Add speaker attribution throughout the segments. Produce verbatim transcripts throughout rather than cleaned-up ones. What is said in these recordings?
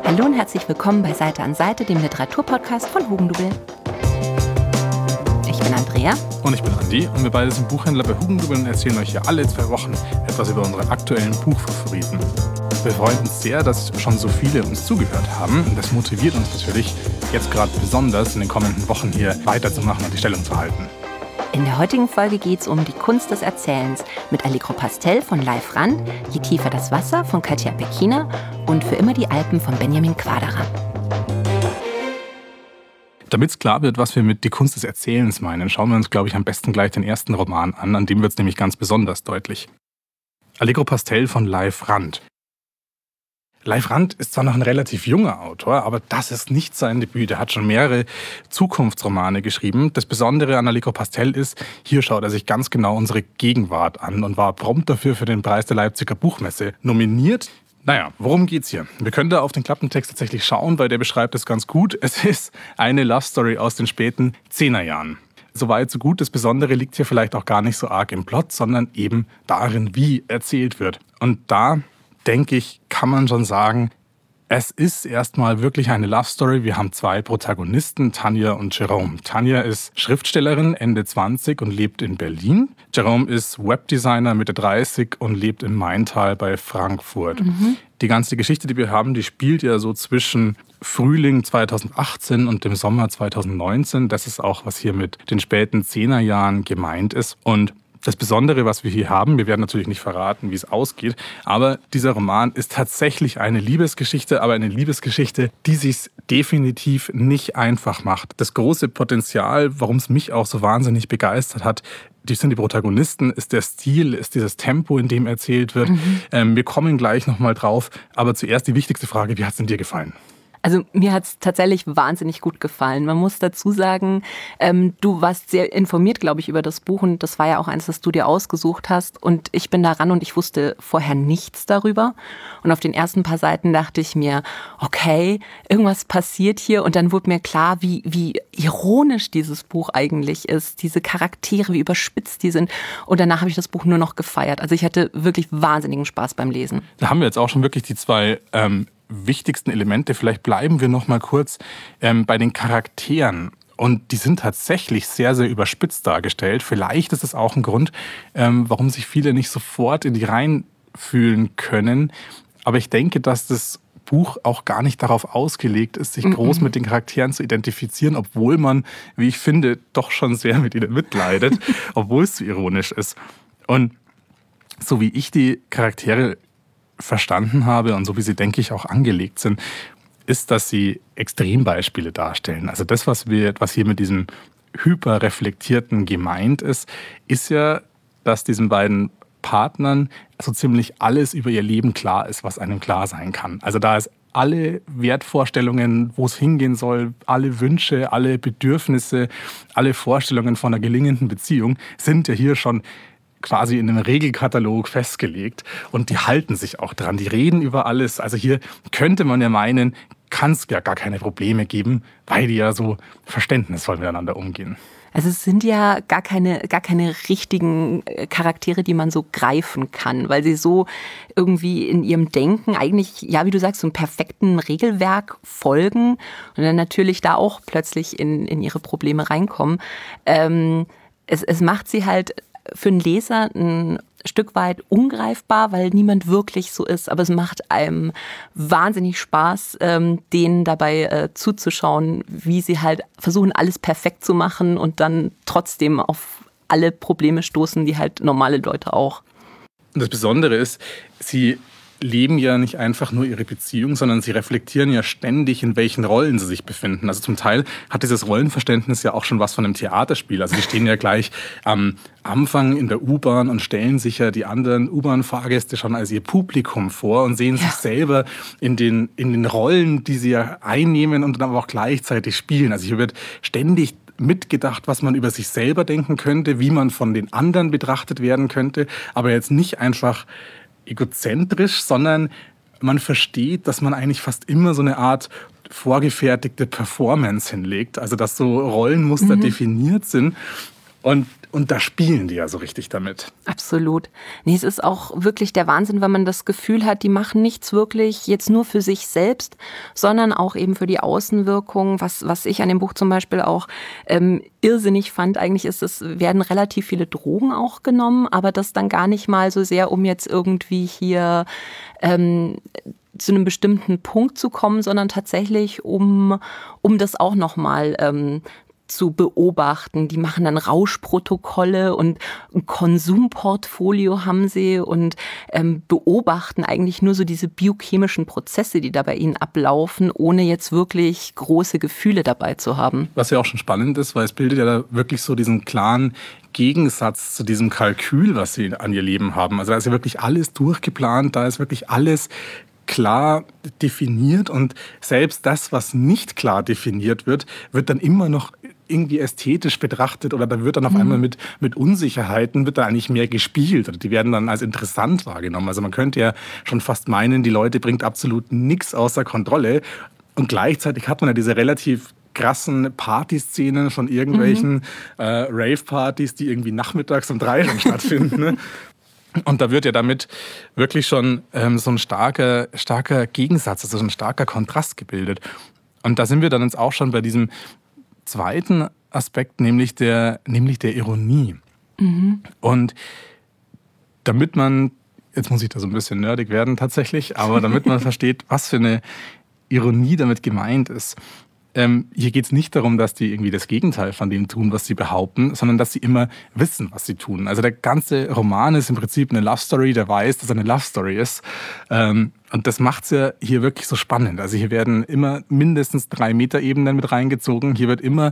Speaker 1: Hallo und herzlich willkommen bei Seite an Seite, dem Literaturpodcast von Hugendubel. Ich bin Andrea.
Speaker 2: Und ich bin Andi und wir beide sind Buchhändler bei Hugendubel und erzählen euch hier alle zwei Wochen etwas über unsere aktuellen Buchfavoriten. Wir freuen uns sehr, dass schon so viele uns zugehört haben. Und das motiviert uns natürlich jetzt gerade besonders in den kommenden Wochen hier weiterzumachen und die Stellung zu halten.
Speaker 1: In der heutigen Folge geht es um die Kunst des Erzählens mit Allegro Pastel von Leif Rand, Je tiefer das Wasser von Katja Pekina und Für immer die Alpen von Benjamin Quaderer.
Speaker 2: Damit es klar wird, was wir mit die Kunst des Erzählens meinen, schauen wir uns, glaube ich, am besten gleich den ersten Roman an, an dem wird es nämlich ganz besonders deutlich. Allegro Pastel von Leif Rand. Leif Rand ist zwar noch ein relativ junger Autor, aber das ist nicht sein Debüt. Er hat schon mehrere Zukunftsromane geschrieben. Das Besondere an Allegro Pastel ist, hier schaut er sich ganz genau unsere Gegenwart an und war prompt dafür für den Preis der Leipziger Buchmesse nominiert. Naja, worum geht's hier? Wir können da auf den Klappentext tatsächlich schauen, weil der beschreibt es ganz gut. Es ist eine Love Story aus den späten Zehnerjahren. Soweit, so gut. Das Besondere liegt hier vielleicht auch gar nicht so arg im Plot, sondern eben darin, wie erzählt wird. Und da, denke ich, kann man schon sagen, es ist erstmal wirklich eine Love Story. Wir haben zwei Protagonisten, Tanja und Jerome. Tanja ist Schriftstellerin, Ende zwanzig und lebt in Berlin. Jerome ist Webdesigner, Mitte dreißig und lebt in Maintal bei Frankfurt. Mhm. Die ganze Geschichte, die wir haben, die spielt ja so zwischen Frühling zweitausendachtzehn und dem Sommer zweitausendneunzehn. Das ist auch, was hier mit den späten Zehnerjahren gemeint ist. Und das Besondere, was wir hier haben, wir werden natürlich nicht verraten, wie es ausgeht, aber dieser Roman ist tatsächlich eine Liebesgeschichte, aber eine Liebesgeschichte, die sich definitiv nicht einfach macht. Das große Potenzial, warum es mich auch so wahnsinnig begeistert hat, die sind die Protagonisten, ist der Stil, ist dieses Tempo, in dem erzählt wird. Mhm. Ähm, wir kommen gleich nochmal drauf, aber zuerst die wichtigste Frage, wie hat es denn dir gefallen?
Speaker 1: Also mir hat es tatsächlich wahnsinnig gut gefallen. Man muss dazu sagen, ähm, du warst sehr informiert, glaube ich, über das Buch und das war ja auch eins, das du dir ausgesucht hast. Und ich bin da ran und ich wusste vorher nichts darüber. Und auf den ersten paar Seiten dachte ich mir, okay, irgendwas passiert hier. Und dann wurde mir klar, wie, wie ironisch dieses Buch eigentlich ist. Diese Charaktere, wie überspitzt die sind. Und danach habe ich das Buch nur noch gefeiert. Also ich hatte wirklich wahnsinnigen Spaß beim Lesen.
Speaker 2: Da haben wir jetzt auch schon wirklich die zwei ähm wichtigsten Elemente. Vielleicht bleiben wir noch mal kurz ähm, bei den Charakteren. Und die sind tatsächlich sehr, sehr überspitzt dargestellt. Vielleicht ist es auch ein Grund, ähm, warum sich viele nicht sofort in die Reihen fühlen können. Aber ich denke, dass das Buch auch gar nicht darauf ausgelegt ist, sich groß mit den Charakteren zu identifizieren, obwohl man, wie ich finde, doch schon sehr mit ihnen mitleidet, obwohl es so ironisch ist. Und so wie ich die Charaktere verstanden habe und so wie sie, denke ich, auch angelegt sind, ist, dass sie Extrembeispiele darstellen. Also das, was wir, was hier mit diesem hyperreflektierten gemeint ist, ist ja, dass diesen beiden Partnern so ziemlich alles über ihr Leben klar ist, was einem klar sein kann. Also da ist alle Wertvorstellungen, wo es hingehen soll, alle Wünsche, alle Bedürfnisse, alle Vorstellungen von einer gelingenden Beziehung sind ja hier schon quasi in einem Regelkatalog festgelegt und die halten sich auch dran, die reden über alles. Also hier könnte man ja meinen, kann es ja gar keine Probleme geben, weil die ja so verständnisvoll miteinander umgehen.
Speaker 1: Also es sind ja gar keine, gar keine richtigen Charaktere, die man so greifen kann, weil sie so irgendwie in ihrem Denken eigentlich, ja, wie du sagst, so einem perfekten Regelwerk folgen und dann natürlich da auch plötzlich in, in ihre Probleme reinkommen. Ähm, es, es macht sie halt für einen Leser ein Stück weit ungreifbar, weil niemand wirklich so ist. Aber es macht einem wahnsinnig Spaß, ähm, denen dabei äh, zuzuschauen, wie sie halt versuchen, alles perfekt zu machen und dann trotzdem auf alle Probleme stoßen, die halt normale Leute auch.
Speaker 2: Und das Besondere ist, sie leben ja nicht einfach nur ihre Beziehung, sondern sie reflektieren ja ständig, in welchen Rollen sie sich befinden. Also zum Teil hat dieses Rollenverständnis ja auch schon was von einem Theaterspiel. Also sie stehen ja gleich am Anfang in der U-Bahn und stellen sich ja die anderen U-Bahn-Fahrgäste schon als ihr Publikum vor und sehen ja. sich selber in den, in den Rollen, die sie ja einnehmen und dann aber auch gleichzeitig spielen. Also hier wird ständig mitgedacht, was man über sich selber denken könnte, wie man von den anderen betrachtet werden könnte, aber jetzt nicht einfach egozentrisch, sondern man versteht, dass man eigentlich fast immer so eine Art vorgefertigte Performance hinlegt. Also dass so Rollenmuster mhm. definiert sind. Und Und da spielen die ja so richtig damit.
Speaker 1: Absolut. Nee, es ist auch wirklich der Wahnsinn, wenn man das Gefühl hat, die machen nichts wirklich jetzt nur für sich selbst, sondern auch eben für die Außenwirkung. Was, was ich an dem Buch zum Beispiel auch ähm, irrsinnig fand, eigentlich ist, es werden relativ viele Drogen auch genommen, aber das dann gar nicht mal so sehr, um jetzt irgendwie hier ähm, zu einem bestimmten Punkt zu kommen, sondern tatsächlich, um, um das auch nochmal ähm, zu beobachten. Die machen dann Rauschprotokolle und ein Konsumportfolio haben sie und ähm, beobachten eigentlich nur so diese biochemischen Prozesse, die da bei ihnen ablaufen, ohne jetzt wirklich große Gefühle dabei zu haben.
Speaker 2: Was ja auch schon spannend ist, weil es bildet ja da wirklich so diesen klaren Gegensatz zu diesem Kalkül, was sie an ihr Leben haben. Also da ist ja wirklich alles durchgeplant, da ist wirklich alles klar definiert und selbst das, was nicht klar definiert wird, wird dann immer noch irgendwie ästhetisch betrachtet oder da wird dann auf mhm. einmal mit, mit Unsicherheiten wird da eigentlich mehr gespielt oder die werden dann als interessant wahrgenommen. Also man könnte ja schon fast meinen, die Leute bringt absolut nichts außer Kontrolle und gleichzeitig hat man ja diese relativ krassen Partyszenen von irgendwelchen mhm. äh, Rave-Partys, die irgendwie nachmittags um drei schon stattfinden, ne? Und da wird ja damit wirklich schon ähm, so ein starker, starker Gegensatz, also so ein starker Kontrast gebildet. Und da sind wir dann jetzt auch schon bei diesem zweiten Aspekt, nämlich der, nämlich der Ironie. Mhm. Und damit man, jetzt muss ich da so ein bisschen nerdig werden tatsächlich, aber damit man versteht, was für eine Ironie damit gemeint ist. Ähm, hier geht es nicht darum, dass die irgendwie das Gegenteil von dem tun, was sie behaupten, sondern dass sie immer wissen, was sie tun. Also der ganze Roman ist im Prinzip eine Love Story, der weiß, dass er eine Love Story ist. Ähm, und das macht es ja hier wirklich so spannend. Also hier werden immer mindestens drei Metaebenen mit reingezogen. Hier wird immer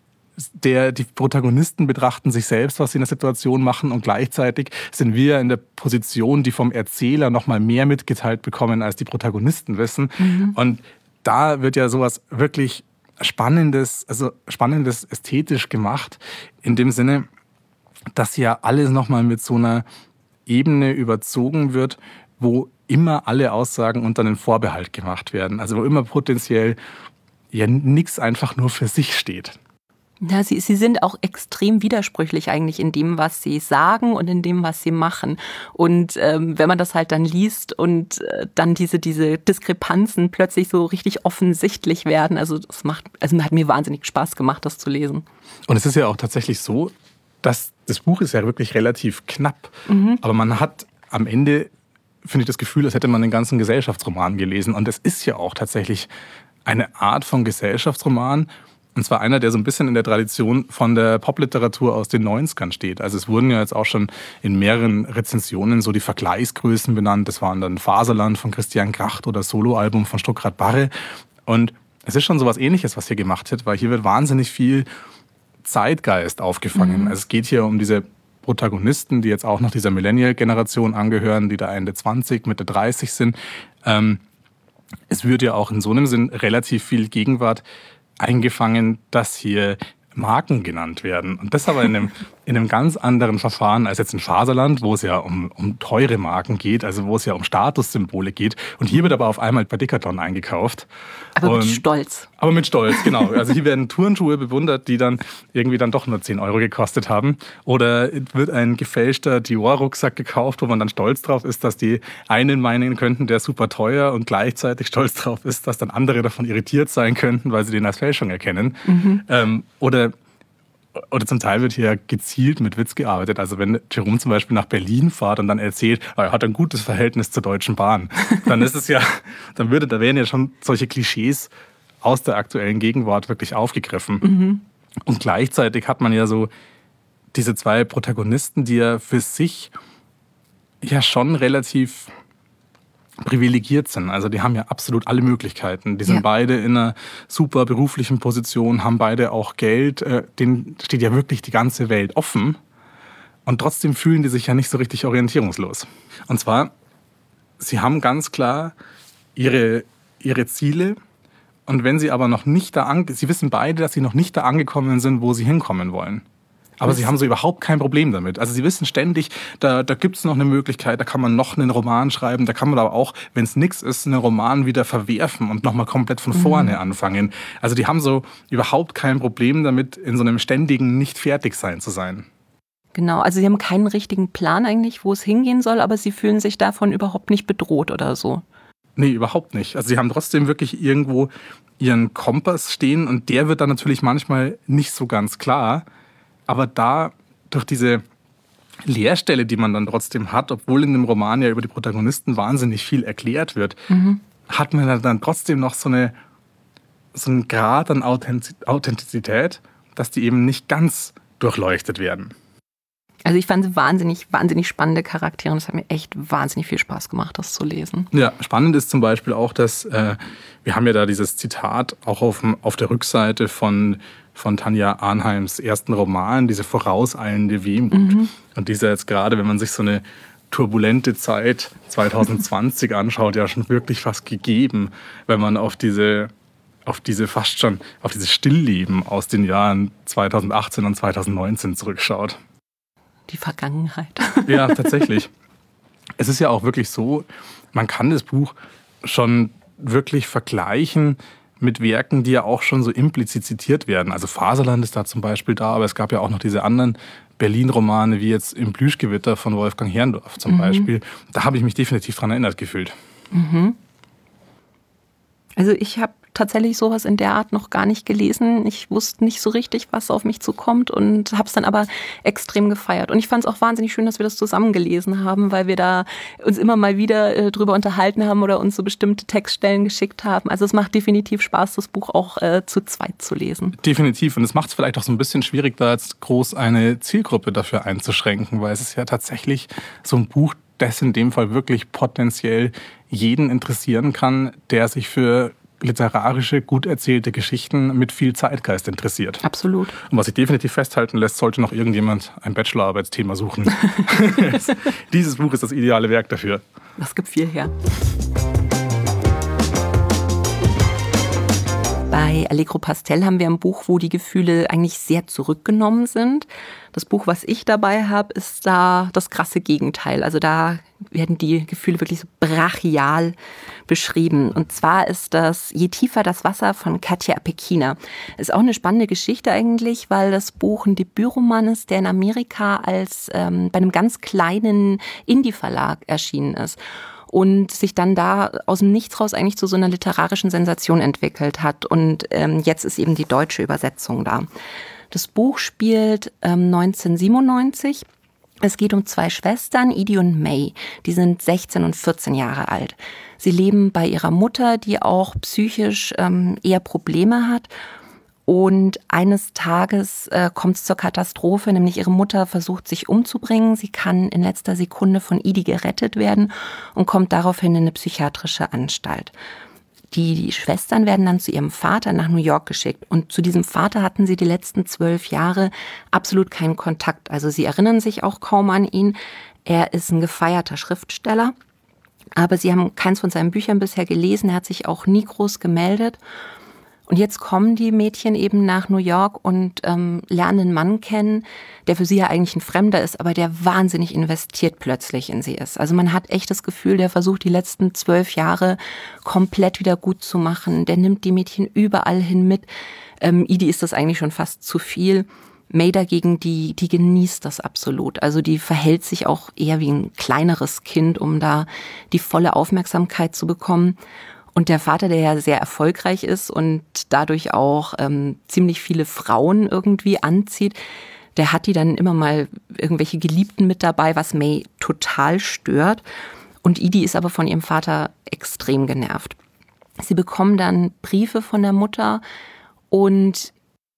Speaker 2: der, die Protagonisten betrachten sich selbst, was sie in der Situation machen und gleichzeitig sind wir in der Position, die vom Erzähler noch mal mehr mitgeteilt bekommen, als die Protagonisten wissen. Mhm. Und da wird ja sowas wirklich Spannendes, also Spannendes ästhetisch gemacht, in dem Sinne, dass ja alles nochmal mit so einer Ebene überzogen wird, wo immer alle Aussagen unter einen Vorbehalt gemacht werden. Also wo immer potenziell ja nichts einfach nur für sich steht.
Speaker 1: Ja, sie, sie sind auch extrem widersprüchlich eigentlich in dem, was sie sagen und in dem, was sie machen. Und ähm, wenn man das halt dann liest und äh, dann diese, diese Diskrepanzen plötzlich so richtig offensichtlich werden, also das macht, also hat mir wahnsinnig Spaß gemacht, das zu lesen.
Speaker 2: Und es ist ja auch tatsächlich so, dass das Buch ist ja wirklich relativ knapp, mhm. aber man hat am Ende, finde ich, das Gefühl, als hätte man den ganzen Gesellschaftsroman gelesen. Und es ist ja auch tatsächlich eine Art von Gesellschaftsroman. Und zwar einer, der so ein bisschen in der Tradition von der Popliteratur aus den neunzigern steht. Also es wurden ja jetzt auch schon in mehreren Rezensionen so die Vergleichsgrößen benannt. Das waren dann Faserland von Christian Kracht oder Soloalbum von Stuckrad Barre. Und es ist schon so was Ähnliches, was hier gemacht wird, weil hier wird wahnsinnig viel Zeitgeist aufgefangen. Mhm. Also es geht hier um diese Protagonisten, die jetzt auch noch dieser Millennial-Generation angehören, die da Ende zwanzig, Mitte dreißig sind. Ähm, es wird ja auch in so einem Sinn relativ viel Gegenwart eingefangen, dass hier Marken genannt werden. Und das aber in einem, in einem ganz anderen Verfahren als jetzt in Faserland, wo es ja um, um teure Marken geht, also wo es ja um Statussymbole geht. Und hier wird aber auf einmal bei Decathlon eingekauft.
Speaker 1: Aber
Speaker 2: und,
Speaker 1: mit Stolz.
Speaker 2: Aber mit Stolz, genau. Also hier werden Turnschuhe bewundert, die dann irgendwie dann doch nur zehn Euro gekostet haben. Oder wird ein gefälschter Dior-Rucksack gekauft, wo man dann stolz drauf ist, dass die einen meinen könnten, der ist super teuer und gleichzeitig stolz drauf ist, dass dann andere davon irritiert sein könnten, weil sie den als Fälschung erkennen. Mhm. Ähm, oder Oder zum Teil wird hier gezielt mit Witz gearbeitet. Also wenn Jerome zum Beispiel nach Berlin fährt und dann erzählt, er hat ein gutes Verhältnis zur Deutschen Bahn, dann ist es ja, dann würde, da werden ja schon solche Klischees aus der aktuellen Gegenwart wirklich aufgegriffen. Mhm. Und gleichzeitig hat man ja so diese zwei Protagonisten, die ja für sich ja schon relativ privilegiert sind. Also die haben ja absolut alle Möglichkeiten. Die sind ja. beide in einer super beruflichen Position, haben beide auch Geld. Denen steht ja wirklich die ganze Welt offen. Und trotzdem fühlen die sich ja nicht so richtig orientierungslos. Und zwar, sie haben ganz klar ihre, ihre Ziele. Und wenn sie aber noch nicht da angekommen sind, sie wissen beide, dass sie noch nicht da angekommen sind, wo sie hinkommen wollen. Aber sie haben so überhaupt kein Problem damit. Also sie wissen ständig, da, da gibt es noch eine Möglichkeit, da kann man noch einen Roman schreiben, da kann man aber auch, wenn es nichts ist, einen Roman wieder verwerfen und nochmal komplett von vorne mhm. anfangen. Also die haben so überhaupt kein Problem damit, in so einem ständigen Nicht-Fertig-Sein zu sein.
Speaker 1: Genau, also sie haben keinen richtigen Plan eigentlich, wo es hingehen soll, aber sie fühlen sich davon überhaupt nicht bedroht oder so.
Speaker 2: Nee, überhaupt nicht. Also sie haben trotzdem wirklich irgendwo ihren Kompass stehen und der wird dann natürlich manchmal nicht so ganz klar. Aber da durch diese Leerstelle, die man dann trotzdem hat, obwohl in dem Roman ja über die Protagonisten wahnsinnig viel erklärt wird, mhm. hat man dann trotzdem noch so, eine, so einen Grad an Authentizität, dass die eben nicht ganz durchleuchtet werden.
Speaker 1: Also ich fand sie wahnsinnig, wahnsinnig spannende Charaktere und es hat mir echt wahnsinnig viel Spaß gemacht, das zu lesen.
Speaker 2: Ja, spannend ist zum Beispiel auch, dass äh, wir haben ja da dieses Zitat auch auf, auf der Rückseite von, von Tanja Arnheims ersten Roman, diese vorauseilende Wehmut. Mhm. Und die ist ja jetzt gerade, wenn man sich so eine turbulente Zeit zwanzig zwanzig anschaut, ja schon wirklich fast gegeben, wenn man auf diese auf diese fast schon, auf dieses Stillleben aus den Jahren zwanzig achtzehn und zwanzig neunzehn zurückschaut.
Speaker 1: Die Vergangenheit.
Speaker 2: Ja, tatsächlich. Es ist ja auch wirklich so, man kann das Buch schon wirklich vergleichen mit Werken, die ja auch schon so implizit zitiert werden. Also Faserland ist da zum Beispiel da, aber es gab ja auch noch diese anderen Berlin-Romane, wie jetzt Im Plüschgewitter von Wolfgang Herrndorf zum mhm. Beispiel. Da habe ich mich definitiv dran erinnert gefühlt.
Speaker 1: Mhm. Also ich habe tatsächlich sowas in der Art noch gar nicht gelesen. Ich wusste nicht so richtig, was auf mich zukommt und habe es dann aber extrem gefeiert. Und ich fand es auch wahnsinnig schön, dass wir das zusammen gelesen haben, weil wir da uns immer mal wieder äh, drüber unterhalten haben oder uns so bestimmte Textstellen geschickt haben. Also es macht definitiv Spaß, das Buch auch äh, zu zweit zu lesen.
Speaker 2: Definitiv. Und es macht es vielleicht auch so ein bisschen schwierig, da jetzt groß eine Zielgruppe dafür einzuschränken, weil es ist ja tatsächlich so ein Buch, das in dem Fall wirklich potenziell jeden interessieren kann, der sich für literarische, gut erzählte Geschichten mit viel Zeitgeist interessiert.
Speaker 1: Absolut.
Speaker 2: Und was sich definitiv festhalten lässt, sollte noch irgendjemand ein Bachelorarbeitsthema suchen. Dieses Buch ist das ideale Werk dafür.
Speaker 1: Das gibt viel her. Bei Allegro Pastel haben wir ein Buch, wo die Gefühle eigentlich sehr zurückgenommen sind. Das Buch, was ich dabei habe, ist da das krasse Gegenteil. Also da werden die Gefühle wirklich so brachial beschrieben. Und zwar ist das Je tiefer das Wasser von Katja Apekina. Ist auch eine spannende Geschichte eigentlich, weil das Buch ein Debütroman ist, der in Amerika als ähm, bei einem ganz kleinen Indie-Verlag erschienen ist. Und sich dann da aus dem Nichts raus eigentlich zu so einer literarischen Sensation entwickelt hat. Und ähm, jetzt ist eben die deutsche Übersetzung da. Das Buch spielt ähm, neunzehnhundertsiebenundneunzig. Es geht um zwei Schwestern, Edie und May. Die sind sechzehn und vierzehn Jahre alt. Sie leben bei ihrer Mutter, die auch psychisch ähm, eher Probleme hat. Und eines Tages äh, kommt es zur Katastrophe, nämlich ihre Mutter versucht, sich umzubringen. Sie kann in letzter Sekunde von Edie gerettet werden und kommt daraufhin in eine psychiatrische Anstalt. Die, die Schwestern werden dann zu ihrem Vater nach New York geschickt. Und zu diesem Vater hatten sie die letzten zwölf Jahre absolut keinen Kontakt. Also sie erinnern sich auch kaum an ihn. Er ist ein gefeierter Schriftsteller. Aber sie haben keins von seinen Büchern bisher gelesen. Er hat sich auch nie groß gemeldet. Und jetzt kommen die Mädchen eben nach New York und ähm, lernen einen Mann kennen, der für sie ja eigentlich ein Fremder ist, aber der wahnsinnig investiert plötzlich in sie ist. Also man hat echt das Gefühl, der versucht die letzten zwölf Jahre komplett wieder gut zu machen. Der nimmt die Mädchen überall hin mit. Ähm, Edie ist das eigentlich schon fast zu viel. May dagegen, die, die genießt das absolut. Also die verhält sich auch eher wie ein kleineres Kind, um da die volle Aufmerksamkeit zu bekommen. Und der Vater, der ja sehr erfolgreich ist und dadurch auch ähm, ziemlich viele Frauen irgendwie anzieht, der hat die dann immer mal irgendwelche Geliebten mit dabei, was May total stört. Und Edie ist aber von ihrem Vater extrem genervt. Sie bekommen dann Briefe von der Mutter und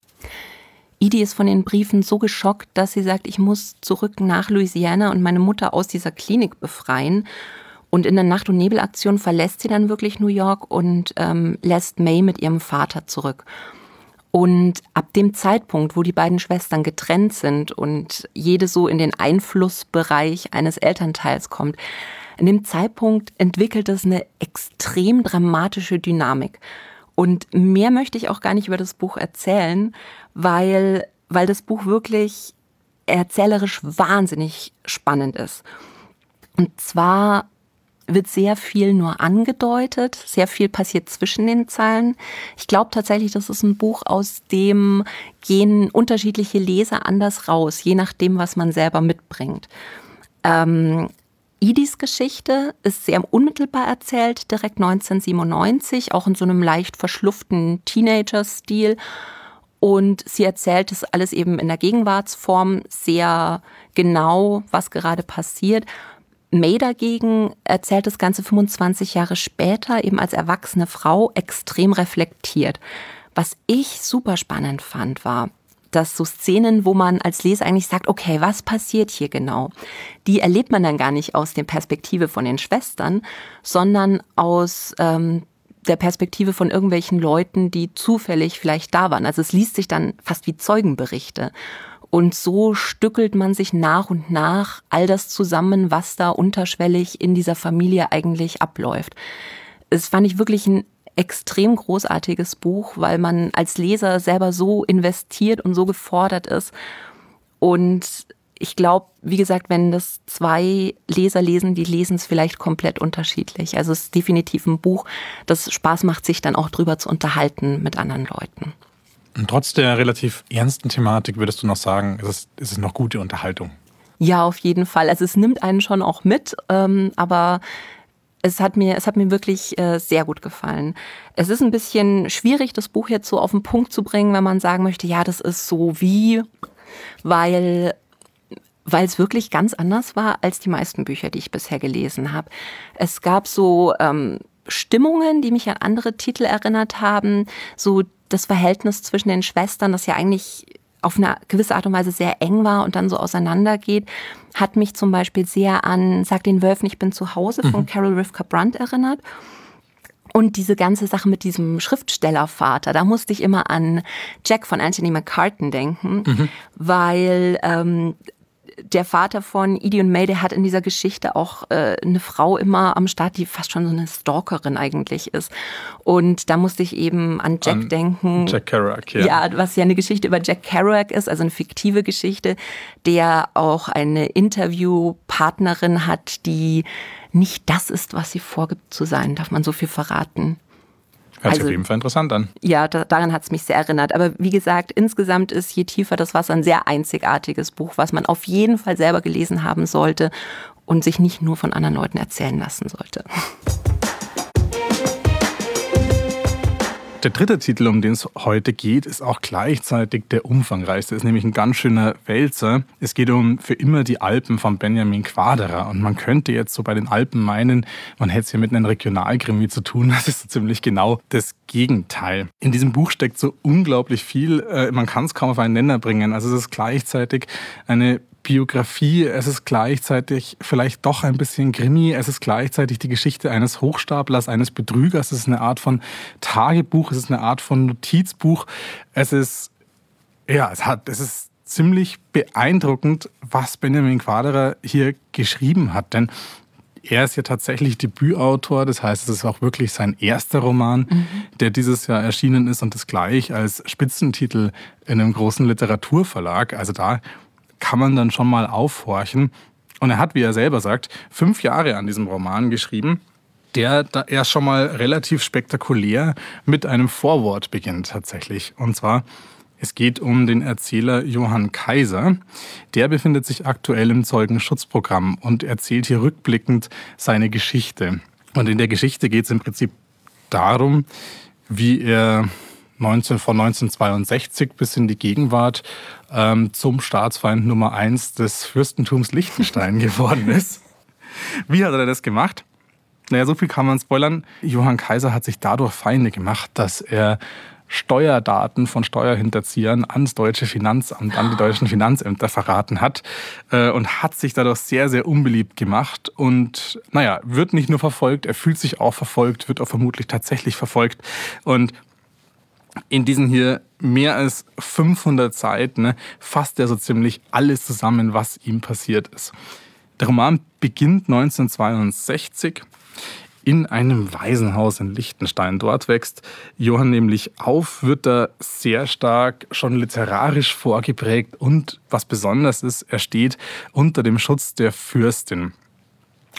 Speaker 1: Edie ist von den Briefen so geschockt, dass sie sagt, ich muss zurück nach Louisiana und meine Mutter aus dieser Klinik befreien. Und in der Nacht- und Nebelaktion verlässt sie dann wirklich New York und ähm, lässt May mit ihrem Vater zurück. Und ab dem Zeitpunkt, wo die beiden Schwestern getrennt sind und jede so in den Einflussbereich eines Elternteils kommt, in dem Zeitpunkt entwickelt es eine extrem dramatische Dynamik. Und mehr möchte ich auch gar nicht über das Buch erzählen, weil, weil das Buch wirklich erzählerisch wahnsinnig spannend ist. Und zwar wird sehr viel nur angedeutet, sehr viel passiert zwischen den Zeilen. Ich glaube tatsächlich, das ist ein Buch, aus dem gehen unterschiedliche Leser anders raus, je nachdem, was man selber mitbringt. Ähm, Edys Geschichte ist sehr unmittelbar erzählt, direkt neunzehnhundertsiebenundneunzig, auch in so einem leicht verschlufften Teenager-Stil. Und sie erzählt es alles eben in der Gegenwartsform sehr genau, was gerade passiert. May dagegen erzählt das Ganze fünfundzwanzig Jahre später, eben als erwachsene Frau, extrem reflektiert. Was ich super spannend fand, war, dass so Szenen, wo man als Leser eigentlich sagt, okay, was passiert hier genau? Die erlebt man dann gar nicht aus der Perspektive von den Schwestern, sondern aus ähm, der Perspektive von irgendwelchen Leuten, die zufällig vielleicht da waren. Also es liest sich dann fast wie Zeugenberichte. Und so stückelt man sich nach und nach all das zusammen, was da unterschwellig in dieser Familie eigentlich abläuft. Es fand ich wirklich ein extrem großartiges Buch, weil man als Leser selber so investiert und so gefordert ist. Und ich glaube, wie gesagt, wenn das zwei Leser lesen, die lesen es vielleicht komplett unterschiedlich. Also es ist definitiv ein Buch, das Spaß macht, sich dann auch drüber zu unterhalten mit anderen Leuten.
Speaker 2: Und trotz der relativ ernsten Thematik würdest du noch sagen, ist es, ist es noch gute Unterhaltung?
Speaker 1: Ja, auf jeden Fall. Also es nimmt einen schon auch mit, ähm, aber es hat mir, es hat mir wirklich äh, sehr gut gefallen. Es ist ein bisschen schwierig, das Buch jetzt so auf den Punkt zu bringen, wenn man sagen möchte, ja, das ist so wie, weil, weil es wirklich ganz anders war als die meisten Bücher, die ich bisher gelesen habe. Es gab so ähm, Stimmungen, die mich an andere Titel erinnert haben, so das Verhältnis zwischen den Schwestern, das ja eigentlich auf eine gewisse Art und Weise sehr eng war und dann so auseinandergeht, hat mich zum Beispiel sehr an Sag den Wölfen, ich bin zu Hause von mhm. Carol Rivka Brandt erinnert. Und diese ganze Sache mit diesem Schriftstellervater, da musste ich immer an Jack von Anthony McCarten denken, mhm. weil ähm, der Vater von Edie und May, der hat in dieser Geschichte auch äh, eine Frau immer am Start, die fast schon so eine Stalkerin eigentlich ist. Und da musste ich eben an Jack an denken.
Speaker 2: Jack Kerouac, ja.
Speaker 1: Ja, was ja eine Geschichte über Jack Kerouac ist, also eine fiktive Geschichte, der auch eine Interviewpartnerin hat, die nicht das ist, was sie vorgibt zu sein. Darf man so viel verraten?
Speaker 2: Hört sich also auf jeden Fall interessant an.
Speaker 1: Ja, da, daran hat es mich sehr erinnert. Aber wie gesagt, insgesamt ist Je tiefer das Wasser ein sehr einzigartiges Buch, was man auf jeden Fall selber gelesen haben sollte und sich nicht nur von anderen Leuten erzählen lassen sollte.
Speaker 2: Der dritte Titel, um den es heute geht, ist auch gleichzeitig der umfangreichste. Ist nämlich ein ganz schöner Wälzer. Es geht um Für immer die Alpen von Benjamin Quaderer. Und man könnte jetzt so bei den Alpen meinen, man hätte es hier mit einem Regionalkrimi zu tun. Das ist so ziemlich genau das Gegenteil. In diesem Buch steckt so unglaublich viel. Man kann es kaum auf einen Nenner bringen. Also es ist gleichzeitig eine Biografie, es ist gleichzeitig vielleicht doch ein bisschen Krimi, es ist gleichzeitig die Geschichte eines Hochstaplers, eines Betrügers, es ist eine Art von Tagebuch, es ist eine Art von Notizbuch, es ist, ja, es hat, es ist ziemlich beeindruckend, was Benjamin Quaderer hier geschrieben hat, denn er ist ja tatsächlich Debütautor, das heißt, es ist auch wirklich sein erster Roman, mhm. der dieses Jahr erschienen ist und das gleich als Spitzentitel in einem großen Literaturverlag, also da kann man dann schon mal aufhorchen. Und er hat, wie er selber sagt, fünf Jahre an diesem Roman geschrieben, der da erst schon mal relativ spektakulär mit einem Vorwort beginnt tatsächlich. Und zwar, es geht um den Erzähler Johann Kaiser. Der befindet sich aktuell im Zeugenschutzprogramm und erzählt hier rückblickend seine Geschichte. Und in der Geschichte geht es im Prinzip darum, wie er neunzehn, von neunzehnhundertzweiundsechzig bis in die Gegenwart ähm, zum Staatsfeind Nummer eins des Fürstentums Liechtenstein geworden ist. Wie hat er das gemacht? Naja, so viel kann man spoilern. Johann Kaiser hat sich dadurch Feinde gemacht, dass er Steuerdaten von Steuerhinterziehern ans deutsche Finanzamt, an die deutschen Finanzämter verraten hat äh, und hat sich dadurch sehr, sehr unbeliebt gemacht und naja, wird nicht nur verfolgt, er fühlt sich auch verfolgt, wird auch vermutlich tatsächlich verfolgt und in diesen hier mehr als fünfhundert Seiten fasst er so ziemlich alles zusammen, was ihm passiert ist. Der Roman beginnt neunzehnhundertzweiundsechzig in einem Waisenhaus in Liechtenstein. Dort wächst Johann nämlich auf, wird da sehr stark schon literarisch vorgeprägt und was besonders ist, er steht unter dem Schutz der Fürstin.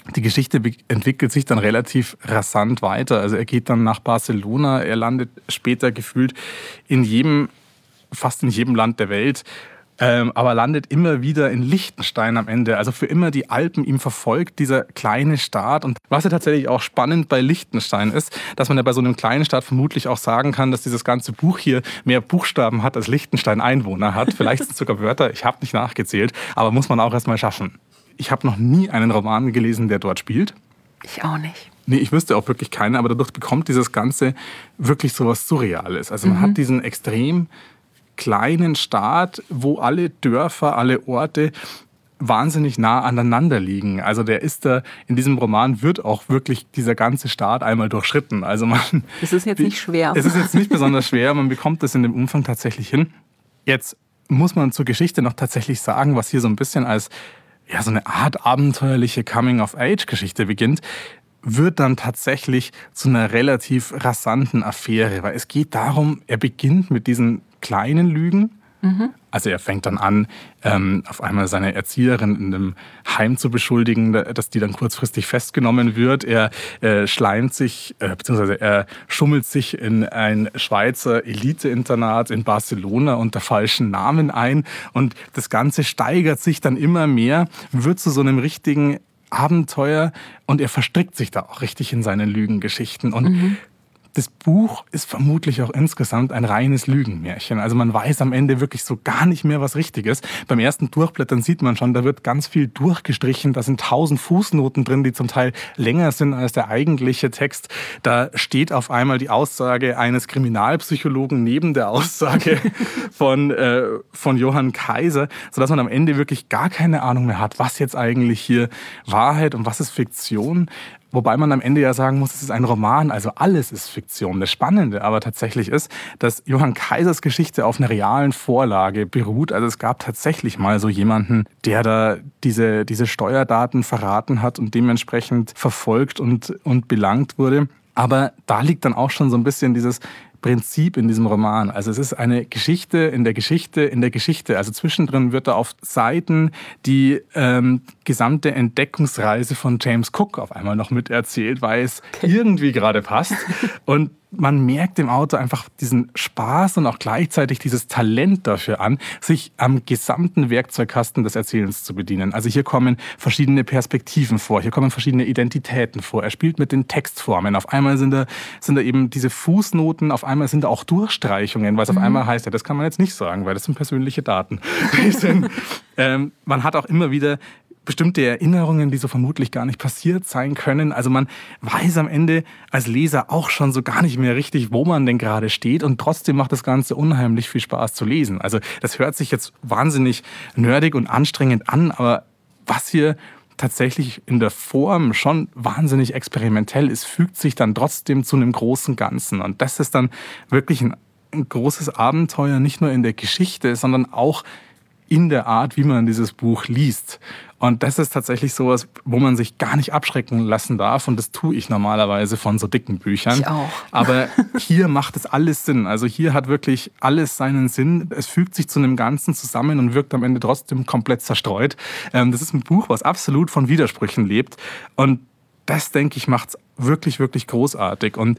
Speaker 2: Die Geschichte entwickelt sich dann relativ rasant weiter. Also er geht dann nach Barcelona, er landet später gefühlt in jedem, fast in jedem Land der Welt, ähm, aber landet immer wieder in Liechtenstein am Ende. Also für immer die Alpen ihm verfolgt, dieser kleine Staat. Und was ja tatsächlich auch spannend bei Liechtenstein ist, dass man ja bei so einem kleinen Staat vermutlich auch sagen kann, dass dieses ganze Buch hier mehr Buchstaben hat, als Liechtenstein Einwohner hat. Vielleicht sind es sogar Wörter, ich habe nicht nachgezählt, aber muss man auch erstmal schaffen. Ich habe noch nie einen Roman gelesen, der dort spielt.
Speaker 1: Ich auch nicht.
Speaker 2: Nee, ich wüsste auch wirklich keinen, aber dadurch bekommt dieses Ganze wirklich so was Surreales. Also man mhm. hat diesen extrem kleinen Staat, wo alle Dörfer, alle Orte wahnsinnig nah aneinander liegen. Also der ist da, in diesem Roman wird auch wirklich dieser ganze Staat einmal durchschritten. Also man,
Speaker 1: es ist jetzt nicht schwer.
Speaker 2: Es ist jetzt nicht besonders schwer, man bekommt das in dem Umfang tatsächlich hin. Jetzt muss man zur Geschichte noch tatsächlich sagen, was hier so ein bisschen als ja, so eine Art abenteuerliche Coming-of-Age-Geschichte beginnt, wird dann tatsächlich zu einer relativ rasanten Affäre. Weil es geht darum, er beginnt mit diesen kleinen Lügen. Mhm. Also er fängt dann an, ähm, auf einmal seine Erzieherin in einem Heim zu beschuldigen, dass die dann kurzfristig festgenommen wird. Er äh, schleimt sich, äh, beziehungsweise er schummelt sich in ein Schweizer Elite-Internat in Barcelona unter falschen Namen ein. Und das Ganze steigert sich dann immer mehr, wird zu so einem richtigen Abenteuer und er verstrickt sich da auch richtig in seinen Lügengeschichten. Und mhm. das Buch ist vermutlich auch insgesamt ein reines Lügenmärchen. Also man weiß am Ende wirklich so gar nicht mehr, was richtig ist. Beim ersten Durchblättern sieht man schon, da wird ganz viel durchgestrichen. Da sind tausend Fußnoten drin, die zum Teil länger sind als der eigentliche Text. Da steht auf einmal die Aussage eines Kriminalpsychologen neben der Aussage von, äh, von Johann Kaiser, sodass man am Ende wirklich gar keine Ahnung mehr hat, was jetzt eigentlich hier Wahrheit und was ist Fiktion. Wobei man am Ende ja sagen muss, es ist ein Roman, also alles ist Fiktion. Das Spannende aber tatsächlich ist, dass Johann Kaisers Geschichte auf einer realen Vorlage beruht. Also es gab tatsächlich mal so jemanden, der da diese, diese Steuerdaten verraten hat und dementsprechend verfolgt und, und belangt wurde. Aber da liegt dann auch schon so ein bisschen dieses Prinzip in diesem Roman. Also es ist eine Geschichte in der Geschichte in der Geschichte. Also zwischendrin wird da auf Seiten die ähm, gesamte Entdeckungsreise von James Cook auf einmal noch miterzählt, weil es irgendwie gerade passt. Und man merkt dem Autor einfach diesen Spaß und auch gleichzeitig dieses Talent dafür an, sich am gesamten Werkzeugkasten des Erzählens zu bedienen. Also hier kommen verschiedene Perspektiven vor, hier kommen verschiedene Identitäten vor. Er spielt mit den Textformen. Auf einmal sind da, sind da eben diese Fußnoten, auf einmal sind da auch Durchstreichungen, weil es mhm. auf einmal heißt, ja, das kann man jetzt nicht sagen, weil das sind persönliche Daten. sind, ähm, man hat auch immer wieder bestimmte Erinnerungen, die so vermutlich gar nicht passiert sein können. Also man weiß am Ende als Leser auch schon so gar nicht mehr richtig, wo man denn gerade steht. Und trotzdem macht das Ganze unheimlich viel Spaß zu lesen. Also das hört sich jetzt wahnsinnig nerdig und anstrengend an, aber was hier tatsächlich in der Form schon wahnsinnig experimentell ist, fügt sich dann trotzdem zu einem großen Ganzen. Und das ist dann wirklich ein, ein großes Abenteuer, nicht nur in der Geschichte, sondern auch in der Art, wie man dieses Buch liest. Und das ist tatsächlich sowas, wo man sich gar nicht abschrecken lassen darf. Und das tue ich normalerweise von so dicken Büchern.
Speaker 1: Ich auch.
Speaker 2: Aber hier macht es alles Sinn. Also hier hat wirklich alles seinen Sinn. Es fügt sich zu einem Ganzen zusammen und wirkt am Ende trotzdem komplett zerstreut. Das ist ein Buch, was absolut von Widersprüchen lebt. Und das, denke ich, macht es wirklich, wirklich großartig. Und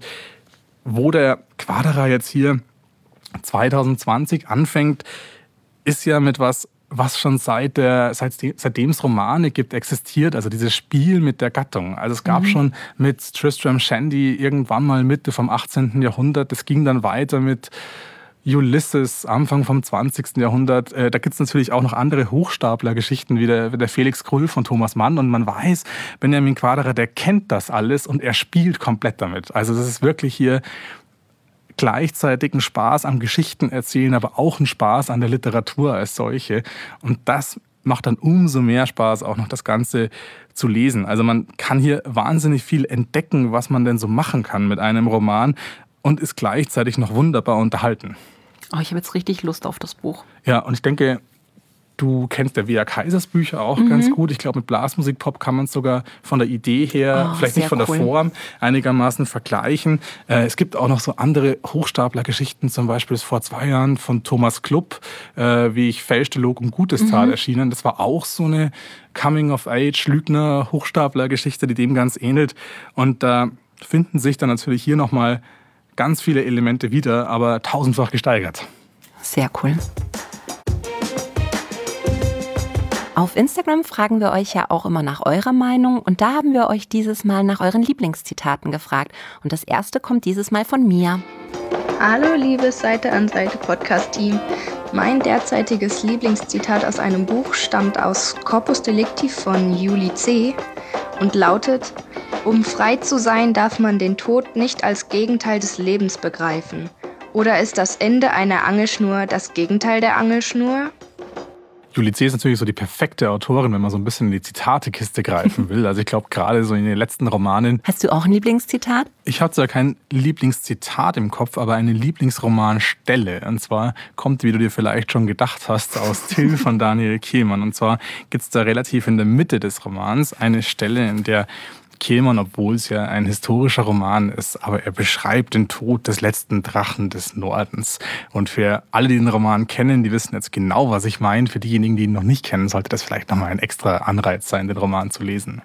Speaker 2: wo der Quaderer jetzt hier zwanzig zwanzig anfängt, ist ja mit was, was schon seit der, seit, seitdem es Romane gibt, existiert. Also dieses Spiel mit der Gattung. Also es gab mhm. schon mit Tristram Shandy irgendwann mal Mitte vom achtzehnten Jahrhundert. Das ging dann weiter mit Ulysses, Anfang vom zwanzigsten Jahrhundert. Da gibt es natürlich auch noch andere Hochstapler-Geschichten wie der, wie der Felix Krull von Thomas Mann. Und man weiß, Benjamin Quaderer, der kennt das alles und er spielt komplett damit. Also das ist wirklich hier gleichzeitig ein Spaß am Geschichten erzählen, aber auch ein Spaß an der Literatur als solche. Und das macht dann umso mehr Spaß, auch noch das Ganze zu lesen. Also man kann hier wahnsinnig viel entdecken, was man denn so machen kann mit einem Roman und ist gleichzeitig noch wunderbar unterhalten.
Speaker 1: Oh, ich habe jetzt richtig Lust auf das Buch.
Speaker 2: Ja, und ich denke, Du kennst der Wea Kaisers Bücher auch mhm. ganz gut. Ich glaube, mit Blasmusikpop kann man es sogar von der Idee her, oh, vielleicht nicht von cool. der Form, einigermaßen vergleichen. Äh, es gibt auch noch so andere Hochstapler-Geschichten, zum Beispiel ist vor zwei Jahren von Thomas Klupp, äh, wie ich fälschte, log um Gutestal mhm. erschienen. Das war auch so eine Coming-of-Age-Lügner-Hochstapler-Geschichte, die dem ganz ähnelt. Und da finden sich dann natürlich hier nochmal ganz viele Elemente wieder, aber tausendfach gesteigert.
Speaker 1: Sehr cool. Auf Instagram fragen wir euch ja auch immer nach eurer Meinung und da haben wir euch dieses Mal nach euren Lieblingszitaten gefragt. Und das erste kommt dieses Mal von Mia.
Speaker 3: Hallo liebes Seite an Seite Podcast-Team. Mein derzeitiges Lieblingszitat aus einem Buch stammt aus Corpus Delicti von Juli C. und lautet: Um frei zu sein, darf man den Tod nicht als Gegenteil des Lebens begreifen. Oder ist das Ende einer Angelschnur das Gegenteil der Angelschnur?
Speaker 2: Juli C. ist natürlich so die perfekte Autorin, wenn man so ein bisschen in die Zitatekiste greifen will. Also ich glaube, gerade so in den letzten Romanen...
Speaker 1: Hast du auch ein Lieblingszitat?
Speaker 2: Ich habe zwar kein Lieblingszitat im Kopf, aber eine Lieblingsromanstelle. Und zwar kommt, wie du dir vielleicht schon gedacht hast, aus Till von Daniel Kehlmann. Und zwar gibt es da relativ in der Mitte des Romans eine Stelle, in der Kehlmann, obwohl es ja ein historischer Roman ist, aber er beschreibt den Tod des letzten Drachen des Nordens. Und für alle, die den Roman kennen, die wissen jetzt genau, was ich meine. Für diejenigen, die ihn noch nicht kennen, sollte das vielleicht nochmal ein extra Anreiz sein, den Roman zu lesen.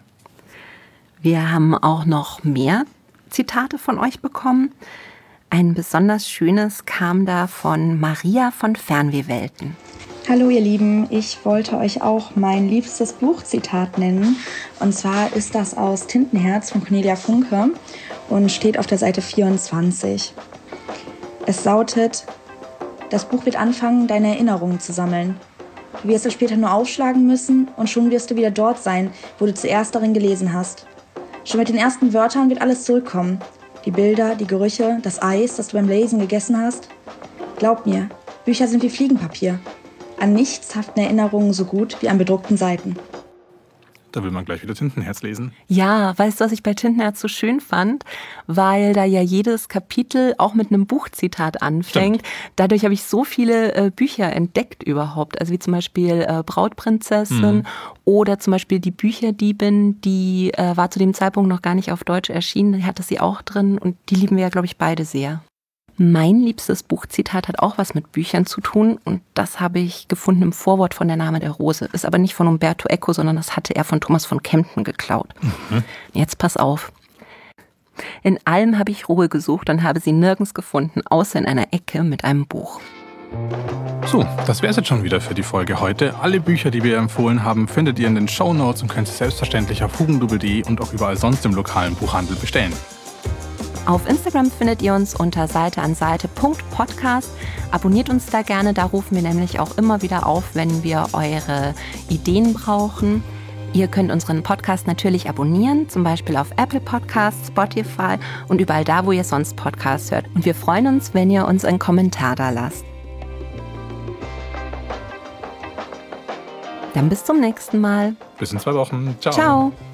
Speaker 1: Wir haben auch noch mehr Zitate von euch bekommen. Ein besonders schönes kam da von Maria von Fernwehwelten.
Speaker 4: Hallo ihr Lieben, ich wollte euch auch mein liebstes Buchzitat nennen. Und zwar ist das aus Tintenherz von Cornelia Funke und steht auf der Seite vierundzwanzig. Es lautet: Das Buch wird anfangen, deine Erinnerungen zu sammeln. Du wirst es später nur aufschlagen müssen und schon wirst du wieder dort sein, wo du zuerst darin gelesen hast. Schon mit den ersten Wörtern wird alles zurückkommen. Die Bilder, die Gerüche, das Eis, das du beim Lesen gegessen hast. Glaub mir, Bücher sind wie Fliegenpapier. An nichts haften Erinnerungen so gut wie an bedruckten Seiten.
Speaker 2: Da will man gleich wieder Tintenherz lesen.
Speaker 1: Ja, weißt du, was ich bei Tintenherz so schön fand? Weil da ja jedes Kapitel auch mit einem Buchzitat anfängt. Stimmt. Dadurch habe ich so viele äh, Bücher entdeckt überhaupt. Also wie zum Beispiel äh, Brautprinzessin mhm. oder zum Beispiel Die Bücherdiebin, die äh, war zu dem Zeitpunkt noch gar nicht auf Deutsch erschienen. Die hatte sie auch drin und die lieben wir ja, glaube ich, beide sehr. Mein liebstes Buchzitat hat auch was mit Büchern zu tun und das habe ich gefunden im Vorwort von Der Name der Rose. Ist aber nicht von Umberto Eco, sondern das hatte er von Thomas von Kempten geklaut. Mhm. Jetzt pass auf. In allem habe ich Ruhe gesucht und habe sie nirgends gefunden, außer in einer Ecke mit einem Buch.
Speaker 2: So, das wäre es jetzt schon wieder für die Folge heute. Alle Bücher, die wir empfohlen haben, findet ihr in den Shownotes und könnt sie selbstverständlich auf hugendubel punkt de und auch überall sonst im lokalen Buchhandel bestellen.
Speaker 1: Auf Instagram findet ihr uns unter seite an seite punkt podcast. Abonniert uns da gerne, da rufen wir nämlich auch immer wieder auf, wenn wir eure Ideen brauchen. Ihr könnt unseren Podcast natürlich abonnieren, zum Beispiel auf Apple Podcasts, Spotify und überall da, wo ihr sonst Podcasts hört. Und wir freuen uns, wenn ihr uns einen Kommentar da lasst. Dann bis zum nächsten Mal.
Speaker 2: Bis in zwei Wochen. Ciao.
Speaker 1: Ciao.